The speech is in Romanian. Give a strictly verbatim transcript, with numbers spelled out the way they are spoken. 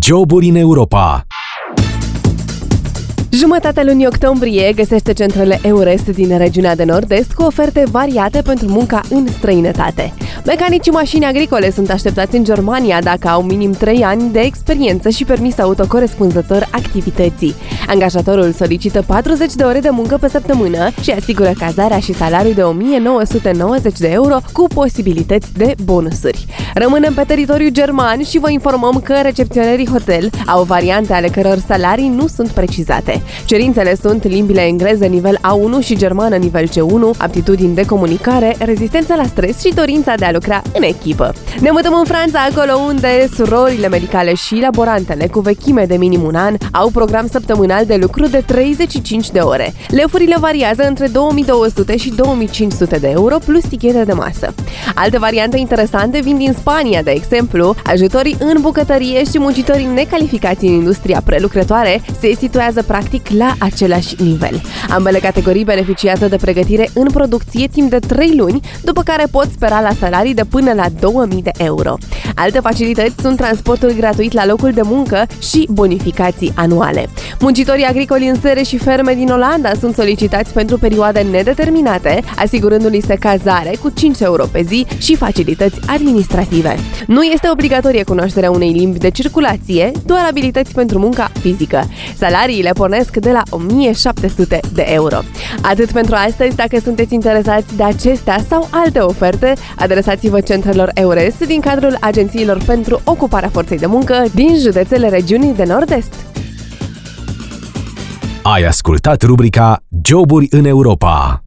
Joburi în Europa. Jumătatea lunii octombrie găsește centrele EURES din regiunea de nord-est cu oferte variate pentru munca în străinătate. Mecanicii mașini agricole sunt așteptați în Germania dacă au minim trei ani de experiență și permis auto corespunzător activității. Angajatorul solicită patruzeci de ore de muncă pe săptămână și asigură cazarea și salariul de o mie nouă sute nouăzeci de euro cu posibilități de bonusuri. Rămânem pe teritoriul german și vă informăm că recepționerii hotel au variante ale căror salarii nu sunt precizate. Cerințele sunt limbile engleză nivel A unu și germană nivel C unu, aptitudini de comunicare, rezistența la stres și dorința de a lucra în echipă. Ne mutăm în Franța, acolo unde surorile medicale și laborantele cu vechime de minim un an au program săptămânal de lucru de treizeci și cinci de ore. Lefurile variază între două mii două sute și două mii cinci sute de euro plus tichete de masă. Alte variante interesante vin din Spania, de exemplu, ajutorii în bucătărie și muncitorii necalificați în industria prelucrătoare se situează practic la același nivel. Ambele categorii beneficiază de pregătire în producție timp de trei luni, după care pot spera la salarii de până la două mii de euro. Alte facilități sunt transportul gratuit la locul de muncă și bonificații anuale. Muncitorii agricoli în sere și ferme din Olanda sunt solicitați pentru perioade nedeterminate, asigurându-li se cazare cu cinci euro pe zi și facilități administrative. Nu este obligatorie cunoașterea unei limbi de circulație, doar abilități pentru munca fizică. Salariile pornesc de la o mie șapte sute de euro. Atât pentru astăzi. Dacă sunteți interesați de acestea sau alte oferte, adresați-vă centrelor EURES din cadrul agențiilor pentru ocuparea forței de muncă din județele regiunii de nord-est. Ai ascultat rubrica Joburi în Europa.